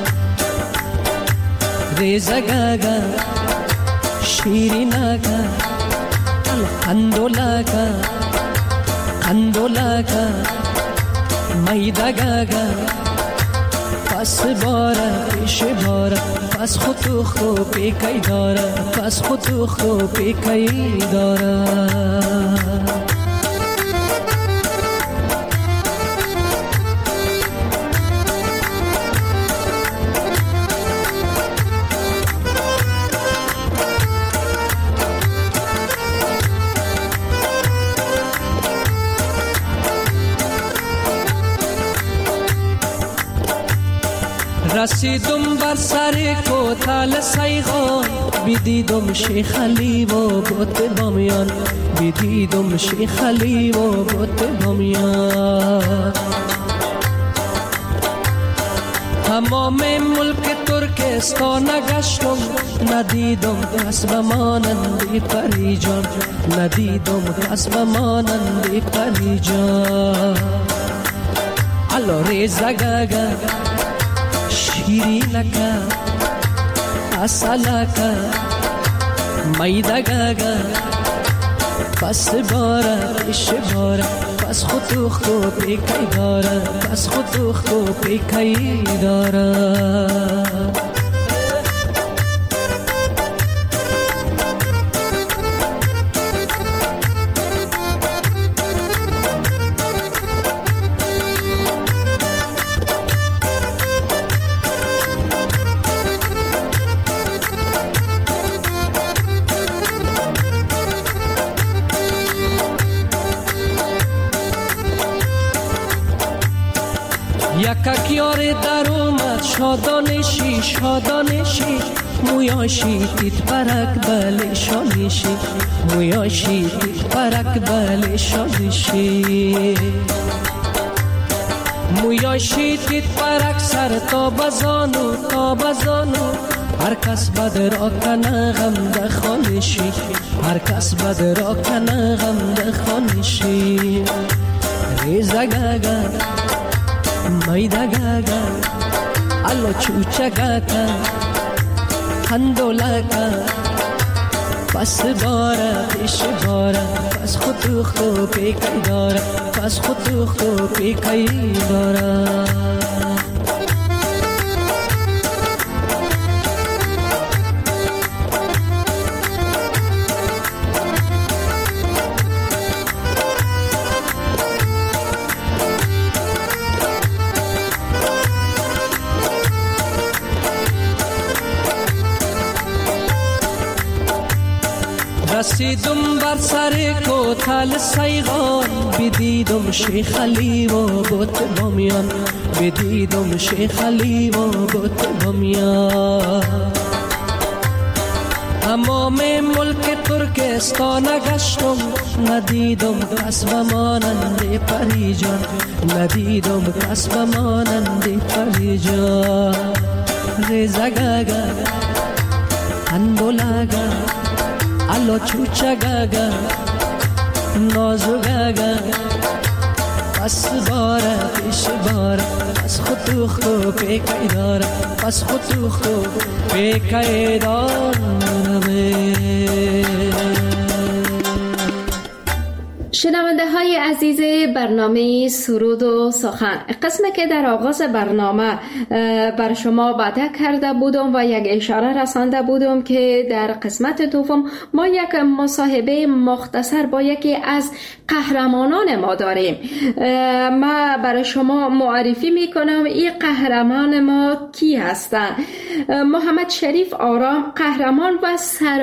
ریزه گاگا شیریناگا الحمدولاگا الحمدولاگا میده گاگا پس بارا پیش بارا، پس خود تو خوب پیکی دارا، پس خود تو خوب پیکی دارا. رسیدم بر سر کوتال سیغان، بیدیدم شیخ علی و بت بامیان، بیدیدم شیخ علی و بت بامیان. تمام ملک ترکستان گشتم، ندیدم کس بمانند پری جان، ندیدم کس بمانند پری جان. الو ریزه گاگا شیرینکا اصلاکا میده گاگا پس بارا پیش بارا، پس خود تو خوب پیکی دارا، پس خود تو خوب پیکی دارا. شادانشی شادانشی مویاشی تیت پرک بله شانشی مویاشی تیت پرک بله شانشی مویاشی تیت پرک سر تا بزانو تا بزانو هر کس بد را کنه غم ده خانشی هر کس بد را کنه غم ده خانشی ریزا گاگا میدا گاگا الو چوچا گاگا خندولا گا پس بارا پیش بارا پس خود خو پیکی دارا پس خود خو پیکی دارا رسیدم بر سر کوتل سیغان بدیدم شیخ علی و بت بامیان بدیدم شیخ علی و بت بامیان تمام ملک ترکستان گشتم ندیدم کس بمانند پریجان ندیدم کس بمانند پریجان ریزگاگا اندولاگا الو چوچا گاگا نازو گاگا پس بارا پیش بارا پس خودو خو پیکی دارا پس خودو خو پیکی دارا شنونده های عزیز برنامه سرود و سخن، قسمی که در آغاز برنامه بر شما وعده کرده بودم و یک اشاره رسانده بودم که در قسمت دوم ما یک مصاحبه مختصر با یکی از قهرمانان ما داریم. ما برای شما معرفی میکنم این قهرمان ما کی هستند. محمد شریف آرام قهرمان و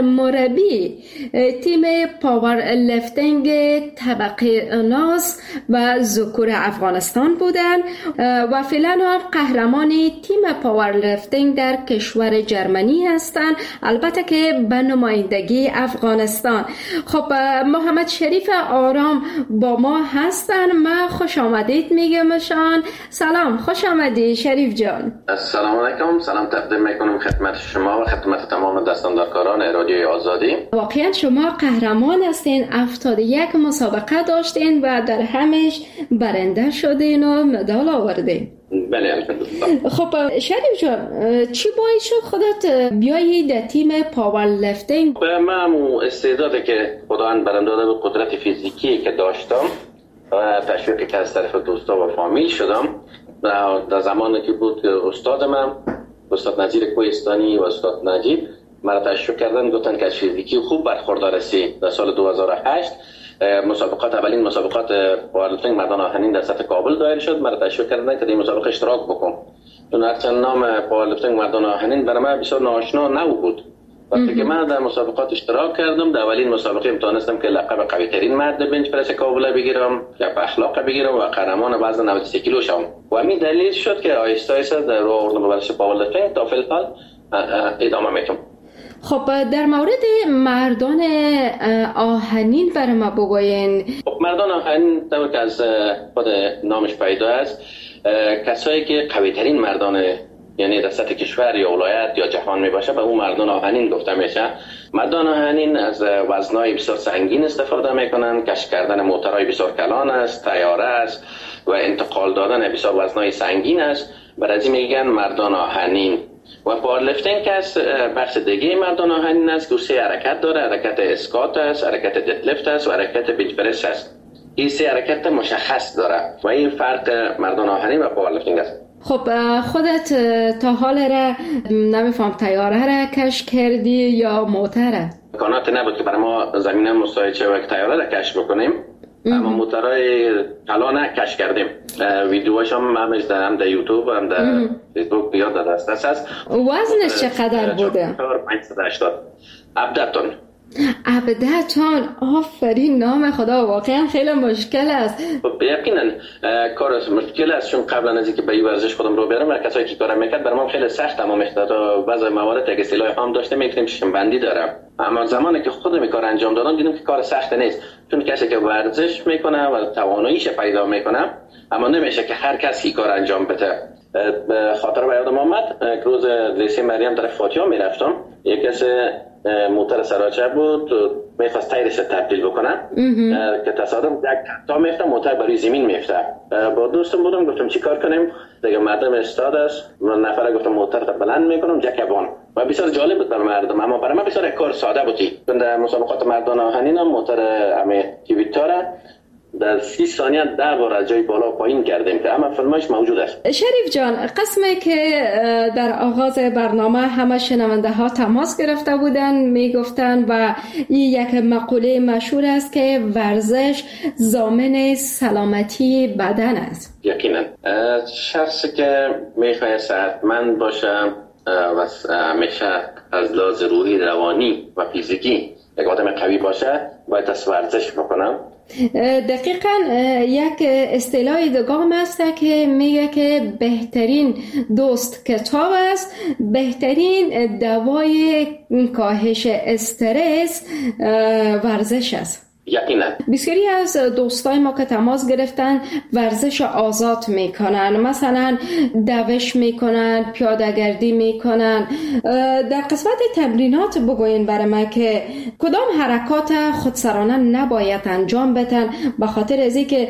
سرمربی تیم پاور لفتینگ طبقه ناز و ذکور افغانستان بودند و فعلا هم قهرمان تیم پاور لفتینگ در کشور جرمنی هستند، البته که به نمایندگی افغانستان. خب محمد شریف آرام با ما هستن. من خوش آمدید میگمشان. سلام، خوش آمدی شریف جان. السلام علیکم، سلام تقدیم میکنم خدمت شما و خدمت تمام دستاندارکاران رادیوی آزادی. واقعا شما قهرمان هستین، هفتاد و یک مسابقه داشتین و در همش برنده شدین و مدال آوردین. بله الحمدلله. خب شریف جان، چی باعث شد خودت بیایی در تیم پاور لفتینگ؟ من استعدادی که خداوند برام داده به قدرت فیزیکی که داشتم و تشویقی که از طرف دوستا و فامیل شدم در زمانی که بود که استاد من استاد نظیر کوهستانی و استاد نجیب مرا تشویق کردن، گفتن که از فیزیکی خوب برخوردار هستی. در سال دو هزار و هشت مسابقات اولین مسابقات پاورلفتینگ مردان آهنین در سطح کابل دایر شد. مرا تشویق کردن که در این مسابقه اشتراک بکنم. چون هرچند نام پاورلفتینگ مردان آهنین برای من بسیار ناآشنا نبود. وقتی که من در مسابقات اشتراک کردم، در اولین مسابقه امتحانستم که لقب قوی ترین مرد بنچ پرس کابل بگیرم، یا به اخلاق بگیرم و قهرمان وزن نود و سه کیلو شوم. و همین دلیل شد که آهسته آهسته در راه آوردم به ورزش پاورلفتینگ تا فعل ادامه میدم. خب در مورد مردان آهنین برای ما بگوین. خب مردان آهنین طور که از خود نامش پیدا است، کسایی که قوی ترین مردان یعنی در سطح کشور یا ولایت یا جهان می باشه به اون مردان آهنین گفته میشه. مردان آهنین از وزنای بسیار سنگین استفاده میکنن، کشف کردن موتورهای بسیار کلان است، طیاره است و انتقال دادن بسیار وزنای سنگین است. برای این میگن مردان آهنین. و پاورلفتینگ که از بخش دیگه مردان آهنین است که سه حرکت داره، حرکت اسکات است، حرکت ددلیفت است و حرکت بنچ پرس است. این سه حرکت مشخص داره و این فرق مردان آهنین و پاورلفتینگ است. خب خودت تا حال را نمیفهم طیاره را کشف کردی یا موتره؟ امکانات نبود که برای ما زمینه مساعد شه و طیاره را کشف بکنیم. اما موتورهای کلان کشف کردیم. ویدیوهاش هم همش در هم در یوتیوب هم در فیسبوک بیاد در دسترس هست. وزنش چقدر بوده؟ پنجصد و هشتاد هفده تن. عبدتان، آفرین، نام خدا واقعا خیلی مشکل است. خب یقینا کار مشکل است، چون قبلا از اینکه به این ورزش خودم رو بیارم و کسایی که کارم میکرد برام خیلی سخت، اما تا بعضی موارد که اصطلاح هم داشته میتونیم ششم بندی دارم، اما زمانی که خودم این کار انجام دادم دیدم که کار سخت نیست، چون کسی که ورزش میکنه و تواناییش پیدا میکنه، اما نمیشه که هر کسی کار انجام بده. خاطر به یادم آمد روز لیسه مریم در فاتحه میرفتم، یک کسی موتر سراچه بود میخواست تایرش تبدیل بکنه که تصادف یک تا میفته موتر بروی زمین میفته. با دوستم بودم گفتم چی کار کنیم دیگه، مردم استاد است، من نفره گفتم موتر تا بلند میکنم جکبان و بسیار جالب بود بر مردم، اما برای من بسیار کار ساده بودی. در مسابقات مردان آهنین موتر امی کیویتاره در سی ثانیه ده بار از جای بالا پایین کردیم که همه فیلمش موجود است. شریف جان، قسمی که در آغاز برنامه همه شنونده ها تماس گرفته بودن میگفتن و این یک مقوله مشهور است که ورزش ضامن سلامتی بدن است. یقینا شخصی که میخواد صحتمند باشه و همیشه از لحاظ روحی، روانی و فیزیکی یک آدم قوی باشه باید از ورزش بکنم. دقیقاً یک اصطلاح دگام است که میگه که بهترین دوست کتاب است، بهترین دوای کاهش استرس ورزش است. یقینا بسیاری از دوستای ما که تماس گرفتن ورزش آزاد میکنن، مثلا دوش میکنن، پیاده‌گردی میکنن. در قسمت تمرینات بگوین برای ما که کدام حرکات خودسرانه نباید انجام بدن، به خاطر از اینکه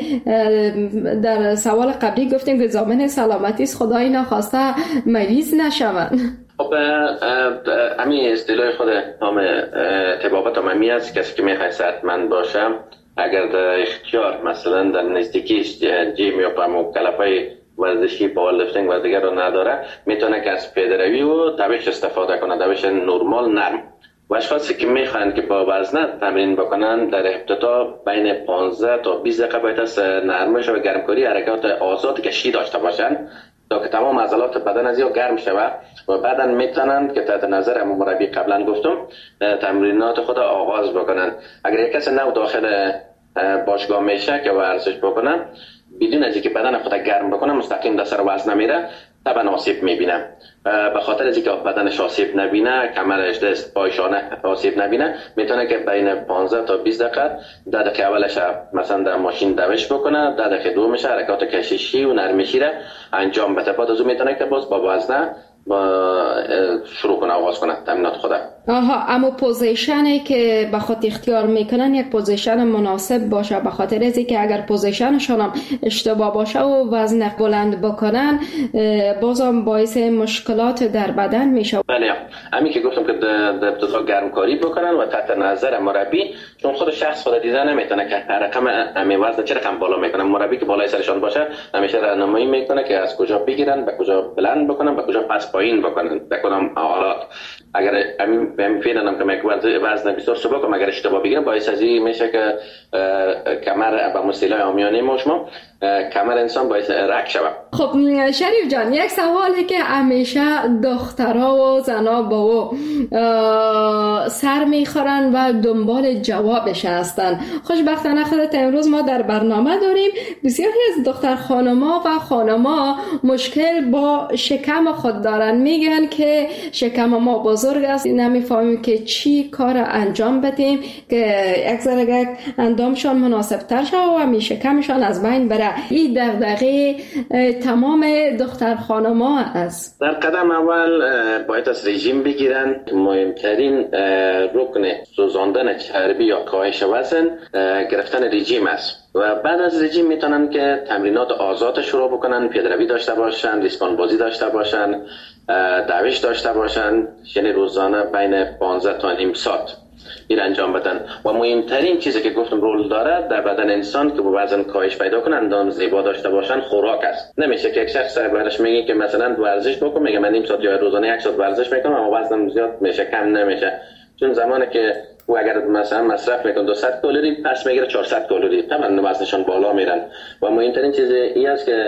در سوال قبلی گفتیم که ضامن سلامتی است، خدای نخواسته مریض نشون. خب همین اصطلاح خود نام طبابت عمومی است، کسی که میخواد صحتمند باشه اگر در اختیار مثلا در نزدیکیش جیم یا پامو کلپای ورزشی پاور لیفتینگ و دیگر رو نداره، میتونه که از پیاده‌روی و دوش استفاده کنه، دوش نرمال نرم. و اشخاصی که میخوان که با وزنه تمرین بکنن در ابتدا بین پانزده تا بیست دقیقه باید از نرمش و گرمکاری حرکات آزاد کشی داشته باشن تا که تمام عضلات بدن از یا گرم شود و بعدا میتونن که تحت نظر همون مربی قبلا گفتم تمرینات خود آغاز بکنن. اگر یک کسی نو داخل باشگاه میشه که ورزش بکنه بدون از اینکه بدن خود گرم بکنه مستقیم در سر وزن میره، طبعا آسیب میبینه. به خاطر از اینکه بدنش آسیب نبینه، کمرش، دست، پایشانه آسیب نبینه، میتونه که بین پانزده تا بیست دقیقه ده دقیقه اولش مثلا در ماشین دوش بکنه، ده دقیقه دومش حرکات کششی و نرمشی را انجام بده. بعد از اون میتونه که باز با وزنه شروع کنه، آغاز کنه تمرینات خود. آها، اما پوزیشنی که به خود اختیار میکنن یک پوزیشن مناسب باشه، به خاطر از اینکه اگر پوزیشنشون هم اشتباه باشه و وزن بلند بکنن بازم باعث مشکلات در بدن میشه. بله، همین که گفتم که در ابتدا گرمکاری بکنن و تحت نظر مربی، چون خود شخص خود دیده نمیتونه که رقم همه وزن چه رقم بالا میکنه. مربی که بالای سرشان باشه همیشه راهنمایی میکنه که از کجا بگیرن، به کجا بلند بکنن، به کجا پس پایین بکنن، به کدام حالات. اگر همین بهم فعلا که میگه وزن بسیار سبک کنم اگر اشتباه بگیرم باعث از این میشه که کمر به مصطلح عامیانه ما شما کمر انسان باعث رگ شود. خب شریف جان، یک سوالی که همیشه دخترها و زنا با او سر میخورن و دنبال جوابش هستن. خوشبختانه خودت امروز ما در برنامه داریم. بسیاری از دختر خانما و خانما مشکل با شکم خود دارن، میگن که شکم ما بزرگ است، نمیفهمیم که چی کار انجام بدیم که یک ذره اندامشان مناسب تر شود و همین شکمشان از بین بره. این دغدغه تمام دختر خانما است. در قدم اول باید از رژیم بگیرن. مهمترین رکن سوزاندن چربی یا کاهش وزن گرفتن رژیم است و بعد از رژیم میتونن که تمرینات آزاد شروع بکنن، پیاده‌روی داشته باشن، ریسمان بازی داشته باشن، دوش داشته باشن، یعنی روزانه بین پانزده تا نیم ساعت این انجام بدن. و مهمترین چیزی که گفتم رول داره در بدن انسان که با وزن کاهش پیدا کنن، اندام زیبا داشته باشن، خوراک است. نمیشه که یک شخص برش میگه که مثلا ورزش بکن، میگه من نیم ساعت یا روزانه یک ساعت ورزش میکنم اما وزنم زیاد میشه، کم نمیشه. چون زمانی که او اگر مثلا مصرف میکنه دویست کالری پس میگیره چهارصد کالری، طبعا وزنشون بالا میرن. و مهمترین چیز این است که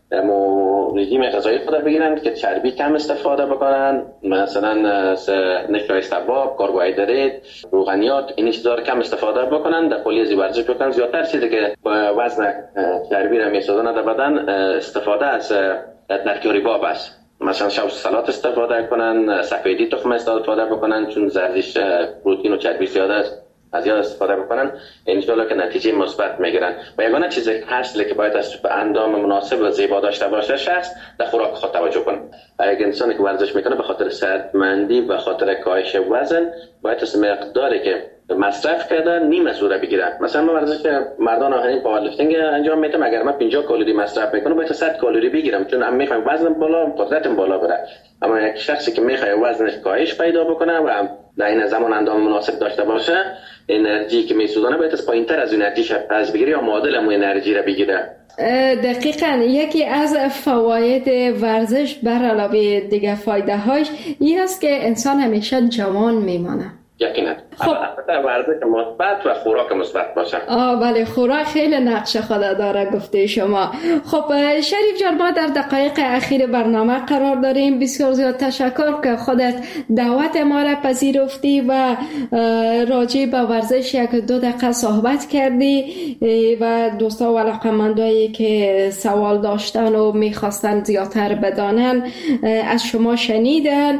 مو رژیم غذایی خود بگیرن که چربی کم استفاده بکنن، مثلا نشای کباب، کربوهیدرات، روغنیات، این چیزا رو کم استفاده بکنن، در کلیه زی ورزش بکنن. زیادتر چیزی که وزن چربی را میسازونه در بدن استفاده از ترکیبی باب است. مثلا شب سالاد استفاده کنن، سفیدی تخم استفاده بکنن چون زردیش پروتئین و چربی زیاد است، از یاد استفاده بکنن، انشالله که نتیجه مثبت میگیرن. و یگانه چیزی هست که باید از اندام مناسب و زیبا داشته باشه شخص در خوراک خود توجه کنه. اگه انسانی که ورزش میکنه به خاطر صحتمندی و خاطر کاهش وزن باید از مقداری که مصرف کرده نیم از او را بگیره. مثلا من ورزش مردان آهنین پاورلیفتینگ انجام میدم، اگر من پنجاه کالری مصرف میکنم باید صد کالری بگیرم چون من میخوام وزنم بالا، قدرتم بالا بره. اما یک شخصی که میخواد وزنش کاهش پیدا بکنه و در این زمان اندام مناسب داشته باشه، انرژی که میسوزانه باید از پایینتر از انرژیش پس بگیره یا معادل همون انرژی را بگیره. دقیقاً یکی از فواید ورزش بر علاوه دیگه فایده هاش این است که انسان همیشه جوان میمانه. یقینا. خب ورزش مثبت و خوراک مثبت باشه. آه بله، خوراک خیلی نقش خود داره گفته شما. خب شریف جان، ما در دقایق اخیر برنامه قرار داریم. بسیار زیاد تشکر که خودت دعوت ما را پذیرفتی و راجع به ورزش یک دو دقیقه صحبت کردی و دوستا و علاقه‌مندایی که سوال داشتن و میخواستن زیادتر بدانن از شما شنیدن.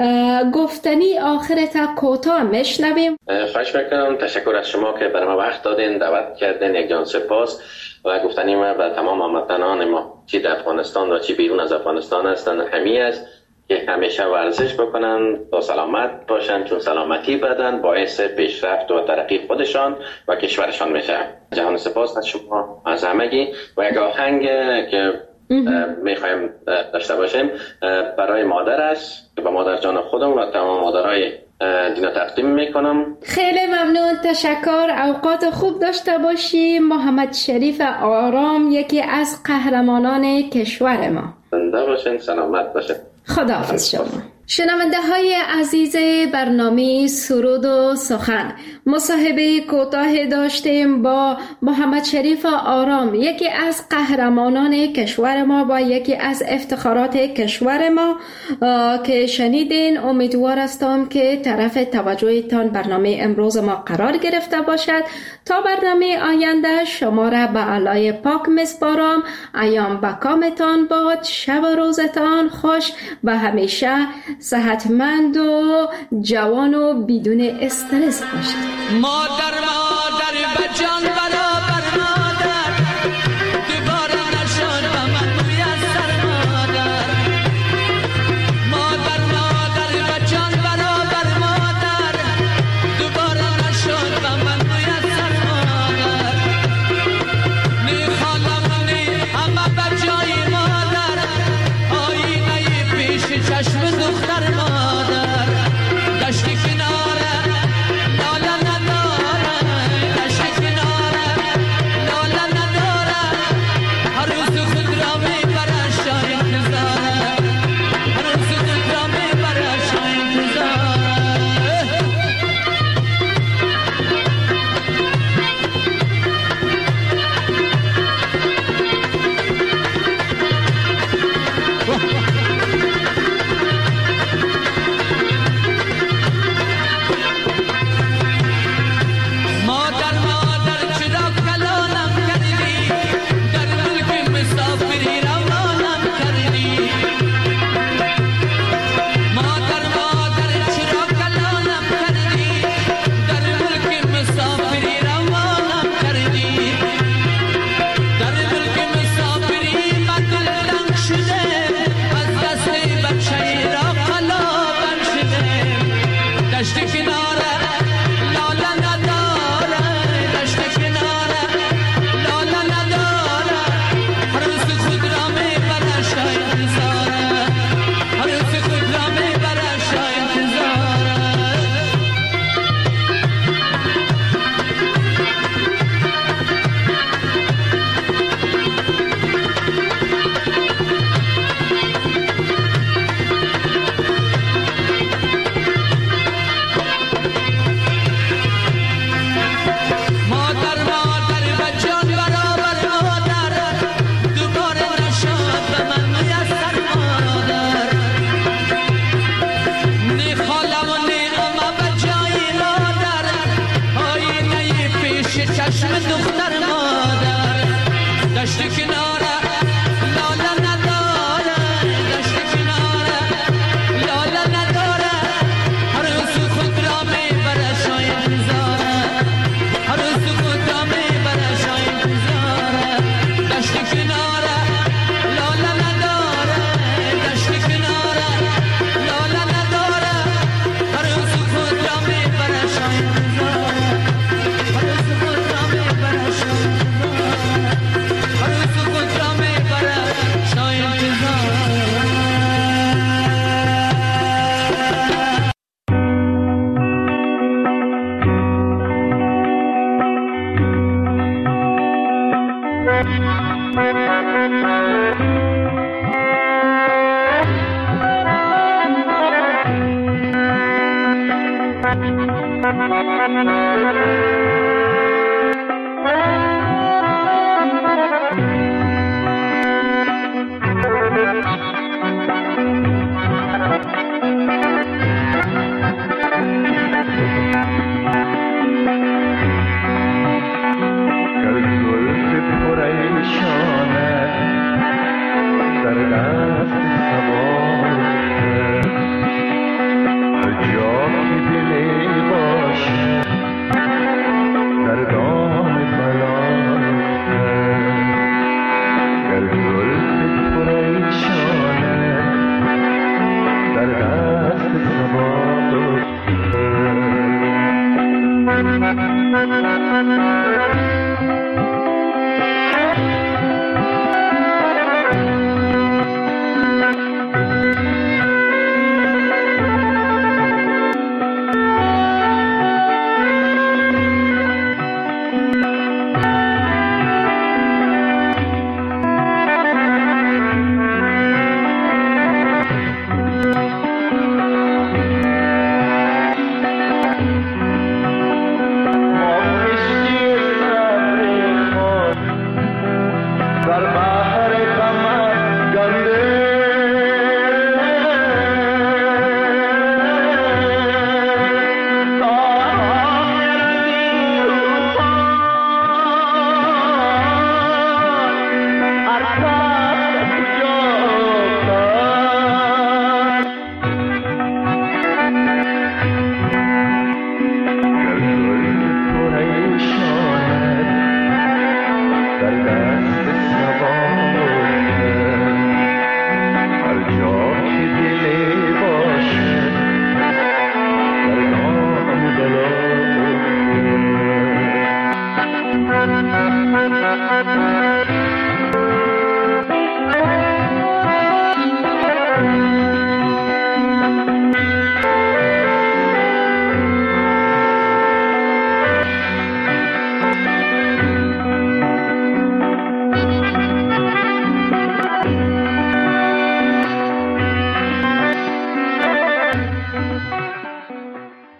گفتنی آخرت کوتاه میشنویم. خواهش میکنم. تشکر از شما که برای ما وقت دادین، دعوت کردین. یک جان سپاس و گفتنی ما به تمام هموطنان ما چی در افغانستان و چی بیرون از افغانستان هستن همی است که همیشه ورزش بکنن تا سلامت باشن، چون سلامتی بدن باعث پیشرفت و ترقی خودشان و کشورشان میشه. جهان سپاس از شما از همگی و یک آهنگ که میخوایم داشته باشیم برای مادرش که به مادر جان خودم و تمام مادرای دینا تقدیم میکنم. خیلی ممنون، تشکر. اوقات خوب داشته باشی. محمد شریف آرام، یکی از قهرمانان کشور ما. زنده باشین، سلامت باشین. خداحافظ شما. شنونده های عزیز برنامه سرود و سخن، مصاحبه کوتاه داشتیم با محمد شریف آرام، یکی از قهرمانان کشور ما و یکی از افتخارات کشور ما که شنیدین. امیدوار هستم که طرف توجهتان برنامه امروز ما قرار گرفته باشد. تا برنامه آینده شما را به علای پاک میسپارم. ایام به کامتان باد، شب و روزتان خوش و همیشه صحتمند و جوان و بدون استرس باشید. مادر مادر بجان برابر مادر، دوباره نشان و من میسر مادر. مادر مادر بجان برابر مادر، دوباره نشان و من میسر مادر. میخوانم نی همه بجای مادر، آینه پیش چشم دختر مادر. دشتی کناره لاله نداره، دشتی کناره لاله نداره. هر روز خود را میبره شای انتظاره، هر روز خود را میبره شای انتظاره. مادر مادر چرا کلانم کردی، در ملک مسافری روانم کردی. مادر مادر چرا کلانم کردی، در ملک مسافری روانم کردی. در ملک مسافری من دل تنگ شده، از دست بچه را قلابم شده. دشت کناره لاله نداره، دشت کناره لاله نداره. هر روز خود را میبره شای انتظاره، هر روز خود را میبره شای انتظاره. Thank you.